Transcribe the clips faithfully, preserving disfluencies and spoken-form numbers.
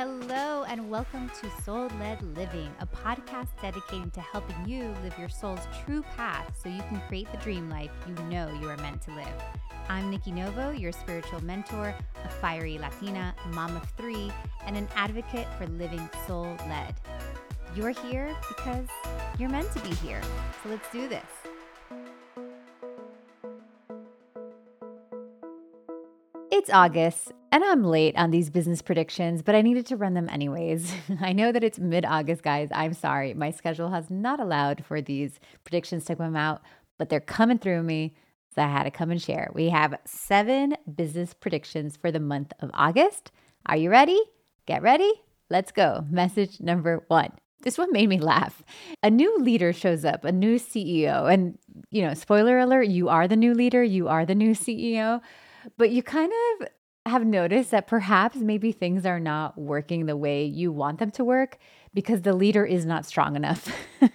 Hello, and welcome to Soul-Led Living, a podcast dedicated to helping you live your soul's true path so you can create the dream life you know you are meant to live. I'm Nikki Novo, your spiritual mentor, a fiery Latina, mom of three, and an advocate for living soul-led. You're here because you're meant to be here, so let's do this. It's August, and I'm late on these business predictions, but I needed to run them anyways. I know that it's mid-August, guys. I'm sorry. My schedule has not allowed for these predictions to come out, but they're coming through me, so I had to come and share. We have seven business predictions for the month of August. Are you ready? Get ready. Let's go. Message number one. This one made me laugh. A new leader shows up, a new C E O, and, you know, spoiler alert, you are the new leader, you are the new C E O. But you kind of have noticed that perhaps maybe things are not working the way you want them to work because the leader is not strong enough.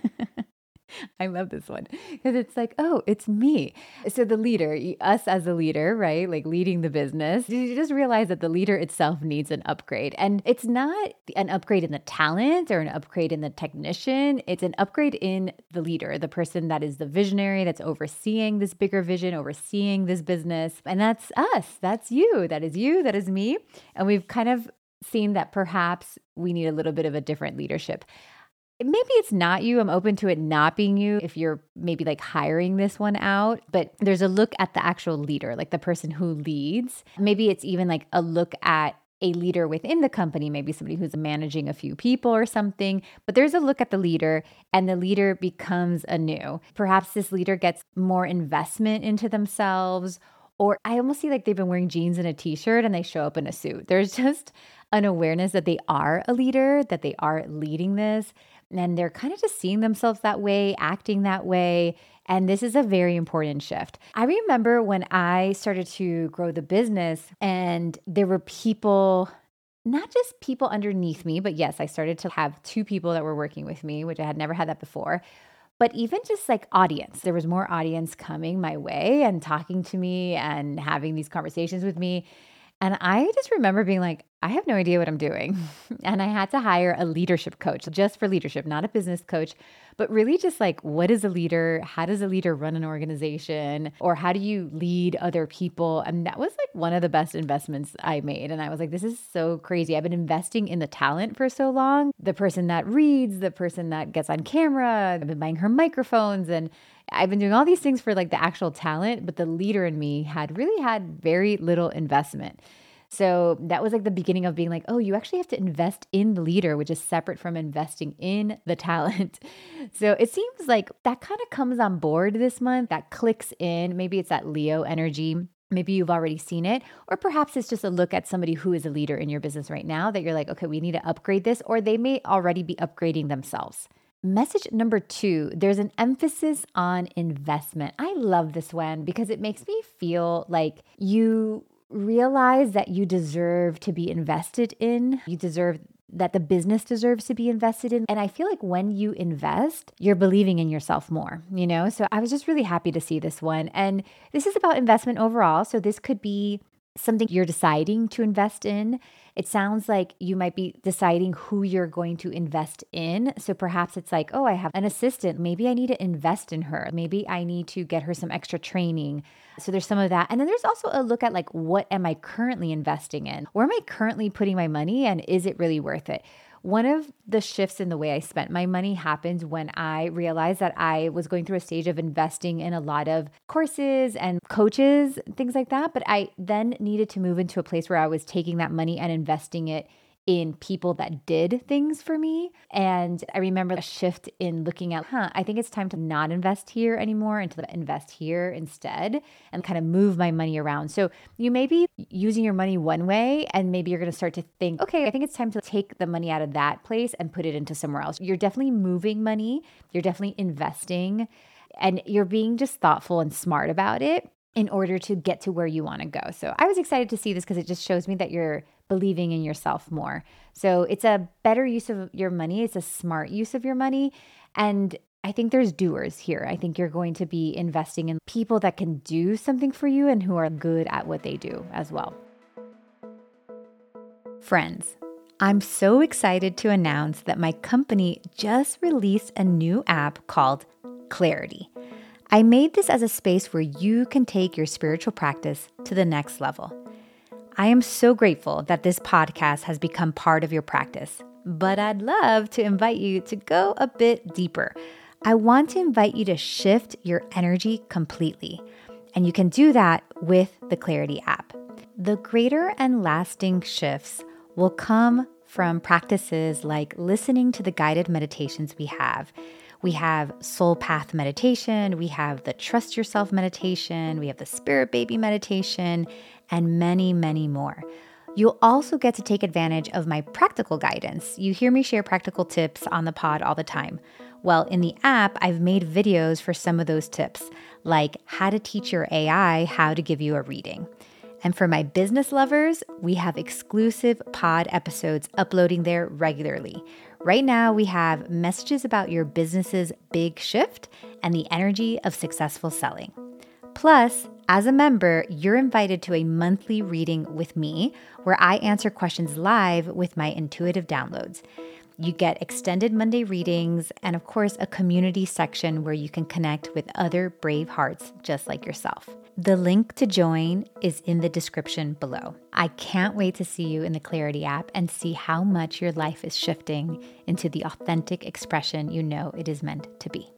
I love this one because it's like, oh, it's me. So the leader, us as a leader, right? Like leading the business, you just realize that the leader itself needs an upgrade. And it's not an upgrade in the talent or an upgrade in the technician. It's an upgrade in the leader, the person that is the visionary, that's overseeing this bigger vision, overseeing this business. And that's us. That's you. That is you. That is me. And we've kind of seen that perhaps we need a little bit of a different leadership. Maybe it's not you. I'm open to it not being you if you're maybe like hiring this one out, but there's a look at the actual leader, like the person who leads. Maybe it's even like a look at a leader within the company, maybe somebody who's managing a few people or something, but there's a look at the leader and the leader becomes anew. Perhaps this leader gets more investment into themselves, or I almost see like they've been wearing jeans and a t-shirt and they show up in a suit. There's just an awareness that they are a leader, that they are leading this. And they're kind of just seeing themselves that way, acting that way. And this is a very important shift. I remember when I started to grow the business and there were people, not just people underneath me, but yes, I started to have two people that were working with me, which I had never had that before. But even just like audience, there was more audience coming my way and talking to me and having these conversations with me. And I just remember being like, I have no idea what I'm doing. And I had to hire a leadership coach just for leadership, not a business coach, but really just like, what is a leader? How does a leader run an organization? Or how do you lead other people? And that was like one of the best investments I made. And I was like, this is so crazy. I've been investing in the talent for so long. The person that reads, the person that gets on camera, I've been buying her microphones, and I've been doing all these things for like the actual talent, but the leader in me had really had very little investment. So that was like the beginning of being like, oh, you actually have to invest in the leader, which is separate from investing in the talent. So it seems like that kind of comes on board this month, that clicks in. Maybe it's that Leo energy. Maybe you've already seen it, or perhaps it's just a look at somebody who is a leader in your business right now that you're like, okay, we need to upgrade this, or they may already be upgrading themselves. Message number two, there's an emphasis on investment. I love this one because it makes me feel like you realize that you deserve to be invested in. You deserve that the business deserves to be invested in. And I feel like when you invest, you're believing in yourself more, you know? So I was just really happy to see this one. And this is about investment overall. So this could be something you're deciding to invest in. It sounds like you might be deciding who you're going to invest in. So perhaps it's like, oh, I have an assistant. Maybe I need to invest in her. Maybe I need to get her some extra training. So there's some of that. And then there's also a look at like, what am I currently investing in? Where am I currently putting my money? And is it really worth it? One of the shifts in the way I spent my money happened when I realized that I was going through a stage of investing in a lot of courses and coaches, things like that. But I then needed to move into a place where I was taking that money and investing it in people that did things for me. And I remember a shift in looking at, huh, I think it's time to not invest here anymore and to invest here instead and kind of move my money around. So you may be using your money one way and maybe you're going to start to think, okay, I think it's time to take the money out of that place and put it into somewhere else. You're definitely moving money. You're definitely investing and you're being just thoughtful and smart about it in order to get to where you want to go. So I was excited to see this because it just shows me that you're believing in yourself more. So it's a better use of your money. It's a smart use of your money. And I think there's doers here. I think you're going to be investing in people that can do something for you and who are good at what they do as well. Friends, I'm so excited to announce that my company just released a new app called Clarity. I made this as a space where you can take your spiritual practice to the next level. I am so grateful that this podcast has become part of your practice, but I'd love to invite you to go a bit deeper. I want to invite you to shift your energy completely, and you can do that with the Clarity app. The greater and lasting shifts will come from practices like listening to the guided meditations we have. We have Soul Path meditation, we have the Trust Yourself meditation, we have the Spirit Baby meditation, and many, many more. You'll also get to take advantage of my practical guidance. You hear me share practical tips on the pod all the time. Well, in the app, I've made videos for some of those tips, like how to teach your A I how to give you a reading. And for my business lovers, we have exclusive pod episodes uploading there regularly. Right now, we have messages about your business's big shift and the energy of successful selling. Plus, as a member, you're invited to a monthly reading with me where I answer questions live with my intuitive downloads. You get extended Monday readings and, of course, a community section where you can connect with other brave hearts just like yourself. The link to join is in the description below. I can't wait to see you in the Clarity app and see how much your life is shifting into the authentic expression you know it is meant to be.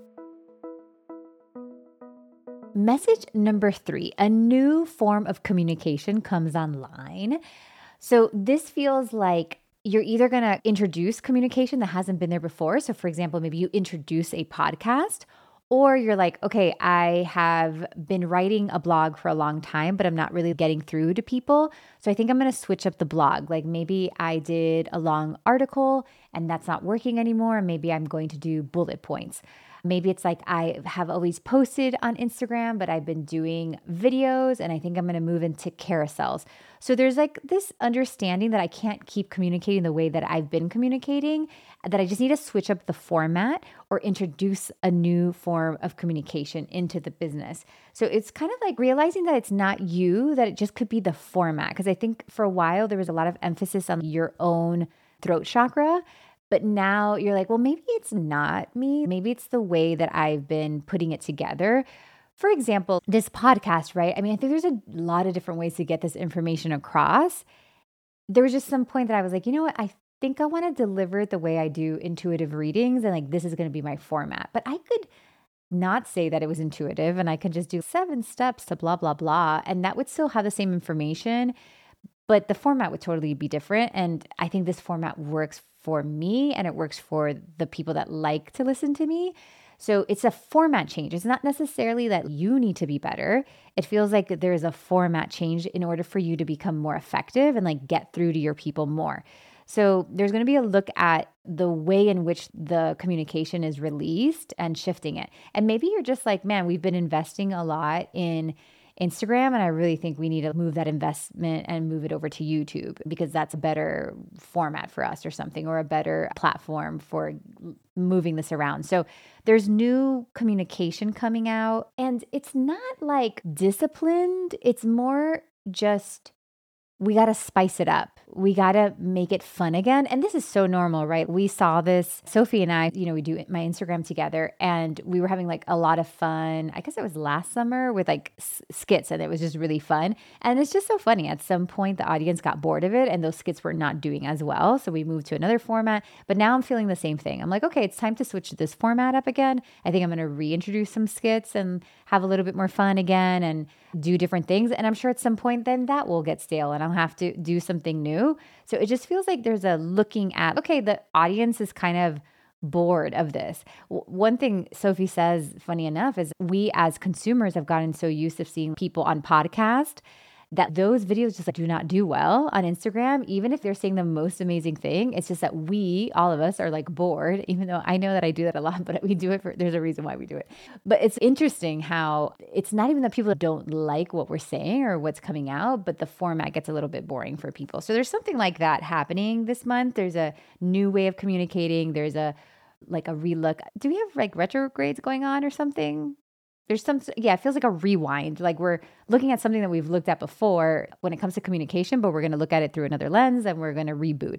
Message number three, a new form of communication comes online. So this feels like you're either going to introduce communication that hasn't been there before. So for example, maybe you introduce a podcast, or you're like, okay, I have been writing a blog for a long time, but I'm not really getting through to people. So I think I'm going to switch up the blog. Like maybe I did a long article and that's not working anymore. Maybe I'm going to do bullet points. Maybe it's like I have always posted on Instagram, but I've been doing videos and I think I'm going to move into carousels. So there's like this understanding that I can't keep communicating the way that I've been communicating, that I just need to switch up the format or introduce a new form of communication into the business. So it's kind of like realizing that it's not you, that it just could be the format. Because I think for a while there was a lot of emphasis on your own throat chakra. But now you're like, well, maybe it's not me. Maybe it's the way that I've been putting it together. For example, this podcast, right? I mean, I think there's a lot of different ways to get this information across. There was just some point that I was like, you know what? I think I want to deliver it the way I do intuitive readings. And like, this is going to be my format. But I could not say that it was intuitive and I could just do seven steps to blah, blah, blah. And that would still have the same information, but the format would totally be different. And I think this format works for me and it works for the people that like to listen to me. So it's a format change. It's not necessarily that you need to be better. It feels like there is a format change in order for you to become more effective and like get through to your people more. So there's going to be a look at the way in which the communication is released and shifting it. And maybe you're just like, man, we've been investing a lot in Instagram, and I really think we need to move that investment and move it over to YouTube because that's a better format for us or something, or a better platform for moving this around. So there's new communication coming out, and it's not like disciplined. It's more just we got to spice it up. We got to make it fun again. And this is so normal, right? We saw this, Sophie and I, you know, we do my Instagram together and we were having like a lot of fun. I guess it was last summer with like s- skits and it was just really fun. And it's just so funny. At some point, the audience got bored of it and those skits were not doing as well. So we moved to another format. But now I'm feeling the same thing. I'm like, okay, it's time to switch this format up again. I think I'm going to reintroduce some skits and have a little bit more fun again and do different things. And I'm sure at some point then that will get stale and I'll have to do something new. So it just feels like there's a looking at, okay, the audience is kind of bored of this. W- one thing Sophie says, funny enough, is we as consumers have gotten so used to seeing people on podcast that those videos just like do not do well on Instagram, even if they're saying the most amazing thing. It's just that we, all of us, are like bored, even though I know that I do that a lot, but we do it for, there's a reason why we do it. But it's interesting how it's not even that people don't like what we're saying or what's coming out, but the format gets a little bit boring for people. So there's something like that happening this month. There's a new way of communicating. There's a, like a relook. Do we have like retrogrades going on or something? There's some, yeah, it feels like a rewind. Like we're looking at something that we've looked at before when it comes to communication, but we're going to look at it through another lens and we're going to reboot it.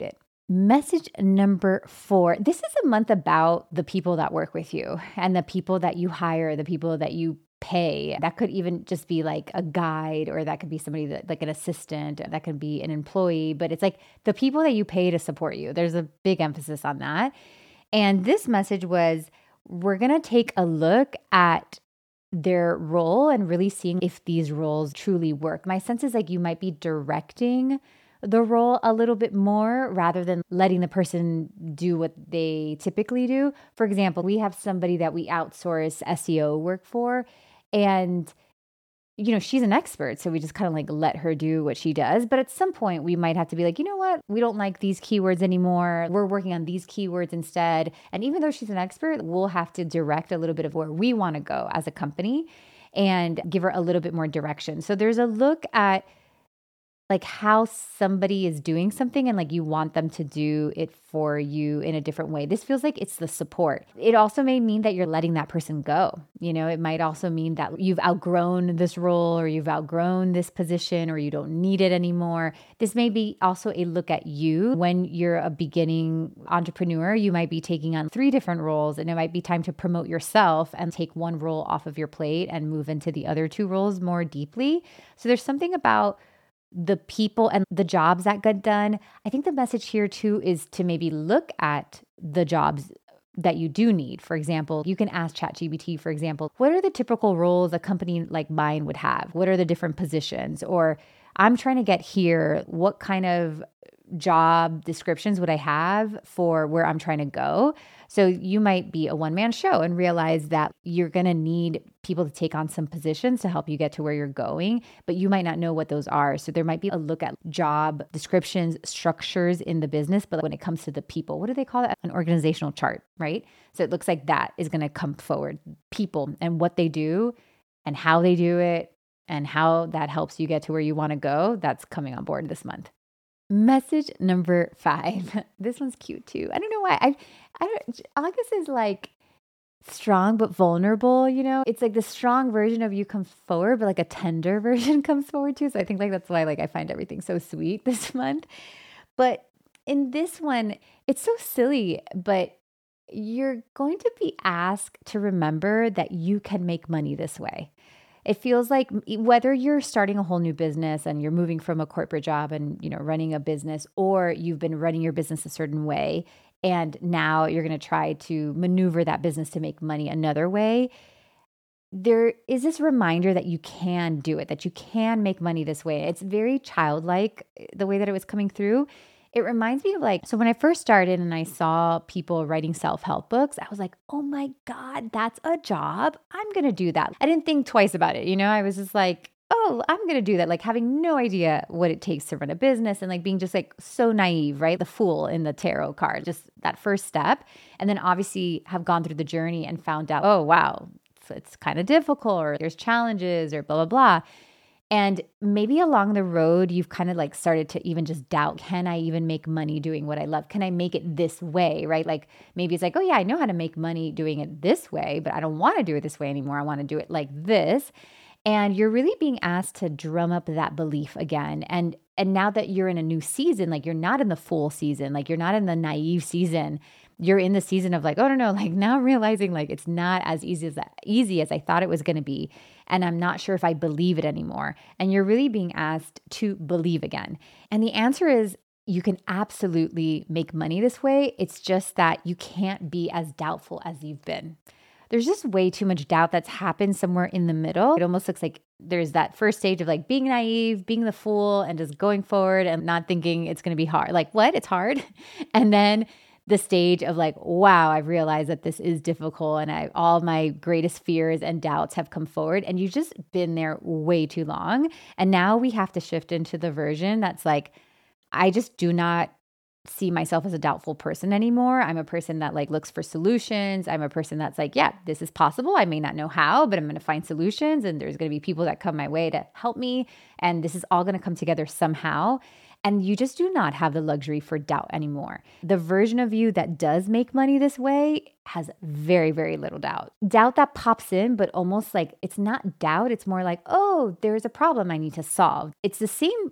Message number four. This is a month about the people that work with you and the people that you hire, the people that you pay. That could even just be like a guide, or that could be somebody that like an assistant, that could be an employee, but it's like the people that you pay to support you. There's a big emphasis on that. And this message was, we're going to take a look at their role and really seeing if these roles truly work. My sense is like you might be directing the role a little bit more rather than letting the person do what they typically do. For example, we have somebody that we outsource S E O work for, and you know, she's an expert, so we just kind of like let her do what she does. But at some point we might have to be like, you know what? We don't like these keywords anymore. We're working on these keywords instead. And even though she's an expert, we'll have to direct a little bit of where we want to go as a company and give her a little bit more direction. So there's a look at like how somebody is doing something and like you want them to do it for you in a different way. This feels like it's the support. It also may mean that you're letting that person go. You know, it might also mean that you've outgrown this role, or you've outgrown this position, or you don't need it anymore. This may be also a look at you. When you're a beginning entrepreneur, you might be taking on three different roles, and it might be time to promote yourself and take one role off of your plate and move into the other two roles more deeply. So there's something about the people and the jobs that get done. I think the message here too is to maybe look at the jobs that you do need. For example, you can ask ChatGPT, for example, what are the typical roles a company like mine would have? What are the different positions? Or I'm trying to get here. What kind of job descriptions would I have for where I'm trying to go? So you might be a one-man show and realize that you're going to need people to take on some positions to help you get to where you're going, but you might not know what those are. So there might be a look at job descriptions, structures in the business, but when it comes to the people, what do they call it? An organizational chart, right? So it looks like that is going to come forward. People and what they do and how they do it and how that helps you get to where you want to go. That's coming on board this month. Message number five. This one's cute too. I don't know why. I, I don't, August is like strong but vulnerable, you know? It's like the strong version of you comes forward, but like a tender version comes forward too. So I think like that's why like I find everything so sweet this month. But in this one, it's so silly, but you're going to be asked to remember that you can make money this way. It feels like whether you're starting a whole new business and you're moving from a corporate job and, you know, running a business, or you've been running your business a certain way and now you're going to try to maneuver that business to make money another way, there is this reminder that you can do it, that you can make money this way. It's very childlike, the way that it was coming through. It reminds me of like, so when I first started and I saw people writing self-help books, I was like, oh my God, that's a job. I'm going to do that. I didn't think twice about it. You know, I was just like, oh, I'm going to do that. Like having no idea what it takes to run a business and like being just like so naive, right? The fool in the tarot card, just that first step. And then obviously have gone through the journey and found out, oh, wow, it's, it's kind of difficult, or there's challenges, or blah, blah, blah. And maybe along the road, you've kind of like started to even just doubt, can I even make money doing what I love? Can I make it this way, right? Like maybe it's like, oh yeah, I know how to make money doing it this way, but I don't want to do it this way anymore. I want to do it like this. And you're really being asked to drum up that belief again. And and now that you're in a new season, like you're not in the full season, like you're not in the naive season, you're in the season of like, oh, no, no, like now realizing like it's not as easy as that, easy as I thought it was going to be. And I'm not sure if I believe it anymore. And you're really being asked to believe again. And the answer is you can absolutely make money this way. It's just that you can't be as doubtful as you've been. There's just way too much doubt that's happened somewhere in the middle. It almost looks like there's that first stage of like being naive, being the fool, and just going forward and not thinking it's going to be hard. Like, what? It's hard. And then the stage of like, wow, I've realized that this is difficult and I, all my greatest fears and doubts have come forward, and you've just been there way too long. And now we have to shift into the version that's like, I just do not see myself as a doubtful person anymore. I'm a person that like looks for solutions. I'm a person that's like, yeah, this is possible. I may not know how, but I'm going to find solutions, and there's going to be people that come my way to help me. And this is all going to come together somehow. And you just do not have the luxury for doubt anymore. The version of you that does make money this way has very, very little doubt. Doubt that pops in, but almost like it's not doubt. It's more like, oh, there's a problem I need to solve. It's the same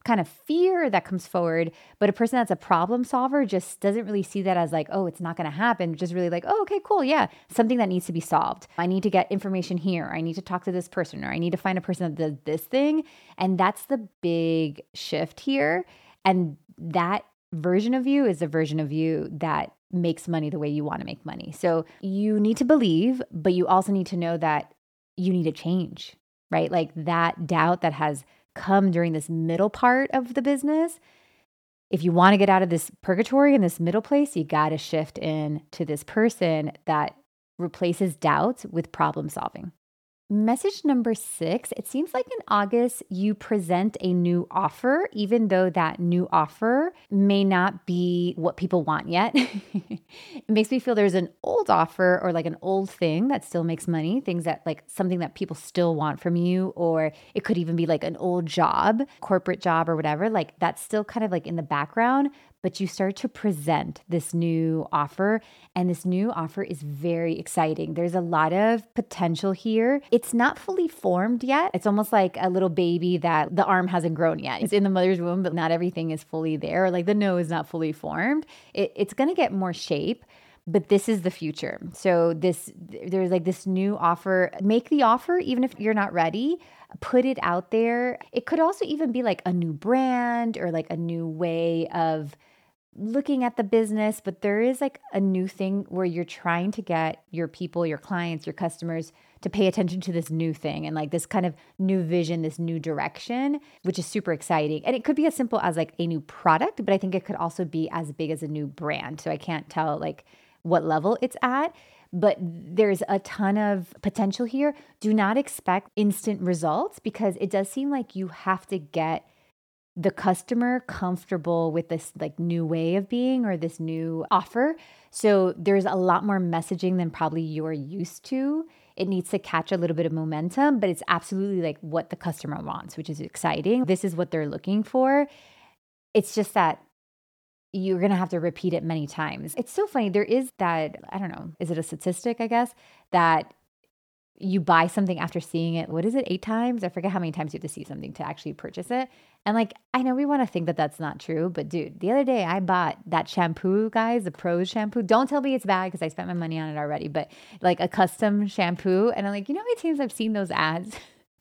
kind of fear that comes forward, but a person that's a problem solver just doesn't really see that as like, oh, it's not going to happen. Just really like, oh, okay, cool. Yeah. Something that needs to be solved. I need to get information here. I need to talk to this person, or I need to find a person that does this thing. And that's the big shift here. And that version of you is a version of you that makes money the way you want to make money. So you need to believe, but you also need to know that you need to change, right? Like that doubt that has come during this middle part of the business. If you want to get out of this purgatory in this middle place, you got to shift in to this person that replaces doubts with problem solving. Message number six, it seems like in August, you present a new offer, even though that new offer may not be what people want yet. It makes me feel there's an old offer or like an old thing that still makes money, things that like something that people still want from you, or it could even be like an old job, corporate job or whatever, like that's still kind of like in the background. But you start to present this new offer, and this new offer is very exciting. There's a lot of potential here. It's not fully formed yet. It's almost like a little baby that the arm hasn't grown yet. It's in the mother's womb, but not everything is fully there. Like the nose is not fully formed. It, it's going to get more shape. But this is the future. So this, there's like this new offer. Make the offer, even if you're not ready. Put it out there. It could also even be like a new brand or like a new way of looking at the business, but there is like a new thing where you're trying to get your people, your clients, your customers to pay attention to this new thing and like this kind of new vision, this new direction, which is super exciting. And it could be as simple as like a new product, but I think it could also be as big as a new brand. So I can't tell like what level it's at, but there's a ton of potential here. Do not expect instant results because it does seem like you have to get the customer comfortable with this like new way of being or this new offer. So there's a lot more messaging than probably you're used to. It needs to catch a little bit of momentum, but it's absolutely like what the customer wants, which is exciting. This is what they're looking for. It's just that you're going to have to repeat it many times. It's so funny. There is that, I don't know, is it a statistic, I guess, that you buy something after seeing it, what is it, eight times? I forget how many times you have to see something to actually purchase it. And like, I know we want to think that that's not true, but dude, the other day I bought that shampoo, guys, the Prose shampoo. Don't tell me it's bad because I spent my money on it already, but like a custom shampoo. And I'm like, you know how many times I've seen those ads?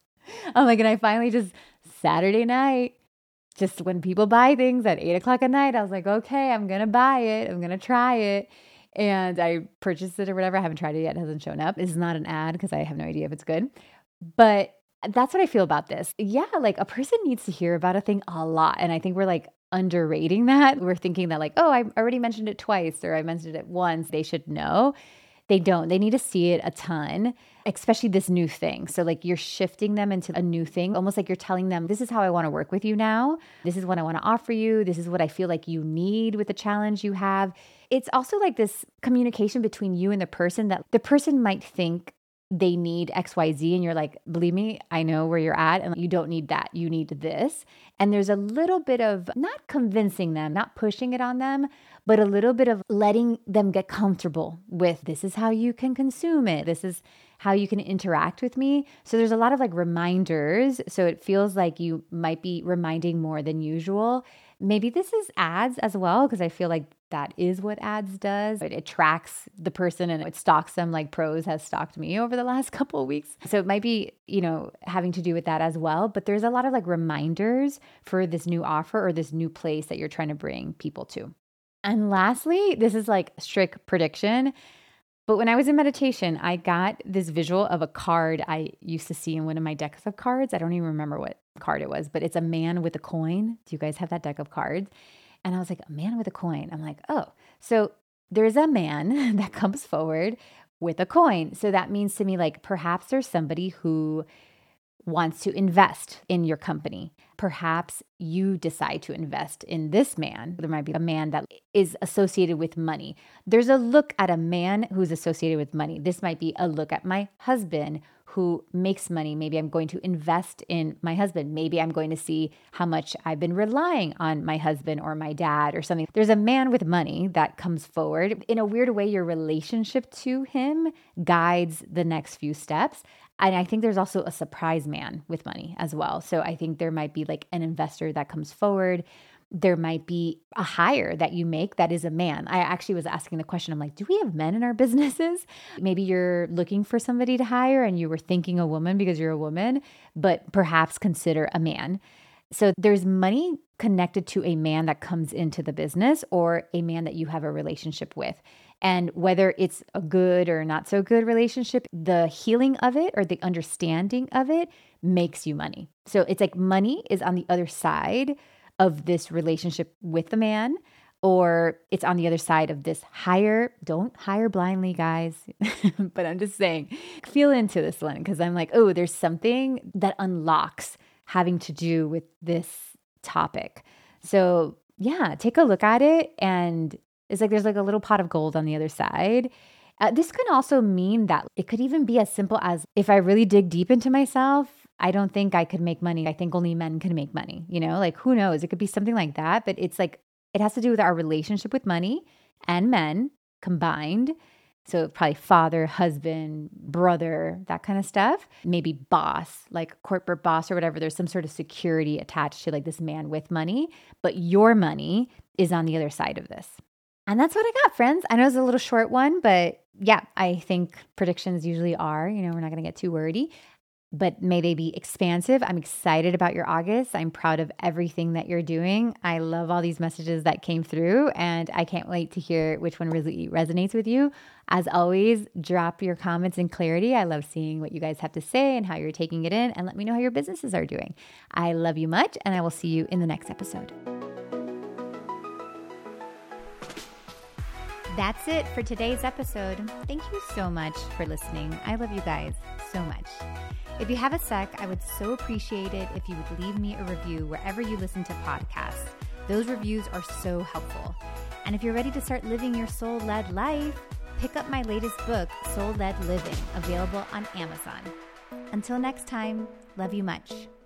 I'm like, and I finally just Saturday night, just when people buy things at eight o'clock at night, I was like, okay, I'm going to buy it. I'm going to try it. And I purchased it or whatever. I haven't tried it yet. It hasn't shown up. This is not an ad because I have no idea if it's good. But that's what I feel about this. Yeah, like a person needs to hear about a thing a lot. And I think we're like underrating that. We're thinking that like, oh, I already mentioned it twice or I mentioned it once. They should know. They don't. They need to see it a ton, especially this new thing. So like you're shifting them into a new thing, almost like you're telling them, this is how I want to work with you now. This is what I want to offer you. This is what I feel like you need with the challenge you have. It's also like this communication between you and the person that the person might think they need X Y Z. And you're like, believe me, I know where you're at. And you don't need that. You need this. And there's a little bit of not convincing them, not pushing it on them, but a little bit of letting them get comfortable with this is how you can consume it. This is how you can interact with me. So there's a lot of like reminders. So it feels like you might be reminding more than usual. Maybe this is ads as well, because I feel like that is what ads does. It, it tracks the person and it stalks them like Prose has stalked me over the last couple of weeks. So it might be, you know, having to do with that as well. But there's a lot of like reminders for this new offer or this new place that you're trying to bring people to. And lastly, this is like strict prediction. But when I was in meditation, I got this visual of a card I used to see in one of my decks of cards. I don't even remember what card it was, but it's a man with a coin. Do you guys have that deck of cards? And I was like, a man with a coin. I'm like, oh, so there's a man that comes forward with a coin. So that means to me, like, perhaps there's somebody who wants to invest in your company. Perhaps you decide to invest in this man. There might be a man that is associated with money. There's a look at a man who's associated with money. This might be a look at my husband who makes money. Maybe I'm going to invest in my husband. Maybe I'm going to see how much I've been relying on my husband or my dad or something. There's a man with money that comes forward. In a weird way, your relationship to him guides the next few steps. And I think there's also a surprise man with money as well. So I think there might be like an investor that comes forward. There might be a hire that you make that is a man. I actually was asking the question, I'm like, do we have men in our businesses? Maybe you're looking for somebody to hire and you were thinking a woman because you're a woman, but perhaps consider a man. So there's money connected to a man that comes into the business or a man that you have a relationship with. And whether it's a good or not so good relationship, the healing of it or the understanding of it makes you money. So it's like money is on the other side of this relationship with the man, or it's on the other side of this hire. Don't hire blindly, guys. But I'm just saying, feel into this one because I'm like, oh, there's something that unlocks having to do with this topic. So yeah, take a look at it. And it's like there's like a little pot of gold on the other side. Uh, this can also mean that it could even be as simple as if I really dig deep into myself, I don't think I could make money. I think only men can make money. You know, like who knows? It could be something like that. But it's like it has to do with our relationship with money and men combined. So probably father, husband, brother, that kind of stuff. Maybe boss, like corporate boss or whatever. There's some sort of security attached to like this man with money, but your money is on the other side of this. And that's what I got, friends. I know it's a little short one, but yeah, I think predictions usually are, you know, we're not going to get too wordy, but may they be expansive. I'm excited about your August. I'm proud of everything that you're doing. I love all these messages that came through, and I can't wait to hear which one really resonates with you. As always, drop your comments and clarity. I love seeing what you guys have to say and how you're taking it in, and let me know how your businesses are doing. I love you much, and I will see you in the next episode. That's it for today's episode. Thank you so much for listening. I love you guys so much. If you have a sec, I would so appreciate it if you would leave me a review wherever you listen to podcasts. Those reviews are so helpful. And if you're ready to start living your soul-led life, pick up my latest book, Soul-Led Living, available on Amazon. Until next time, love you much.